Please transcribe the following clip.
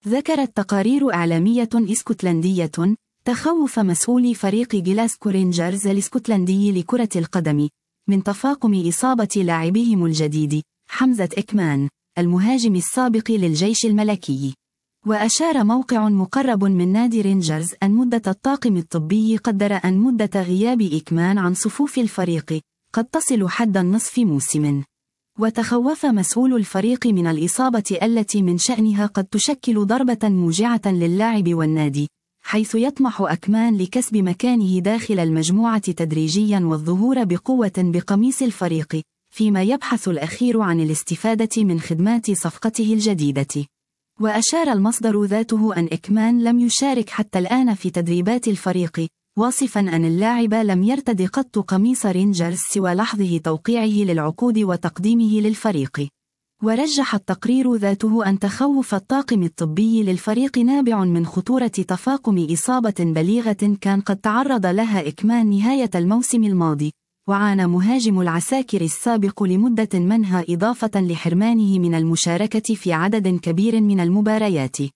ذكرت تقارير إعلامية اسكتلندية تخوّف مسؤولي فريق جلاسكو رينجرز الاسكتلندي لكرة القدم من تفاقم إصابة لاعبهم الجديد حمزة إكمان المهاجم السابق للجيش الملكي. وأشار موقع مقرب من نادي رينجرز أن مدة الطاقم الطبي قدر أن مدة غياب إكمان عن صفوف الفريق قد تصل حد نصف موسم. وتخوّف مسؤول الفريق من الإصابة التي من شأنها قد تشكل ضربة موجعة للاعب والنادي، حيث يطمح أكمان لكسب مكانه داخل المجموعة تدريجيا والظهور بقوة بقميص الفريق، فيما يبحث الأخير عن الاستفادة من خدمات صفقته الجديدة. وأشار المصدر ذاته أن إكمان لم يشارك حتى الآن في تدريبات الفريق، واصفا أن اللاعب لم يرتدي قط قميص رينجرز سوى لحظه توقيعه للعقود وتقديمه للفريق. ورجح التقرير ذاته أن تخوّف الطاقم الطبي للفريق نابع من خطورة تفاقم إصابة بليغة كان قد تعرض لها إكمان نهاية الموسم الماضي، وعانى مهاجم العساكر السابق لمدة منها إضافة لحرمانه من المشاركة في عدد كبير من المباريات.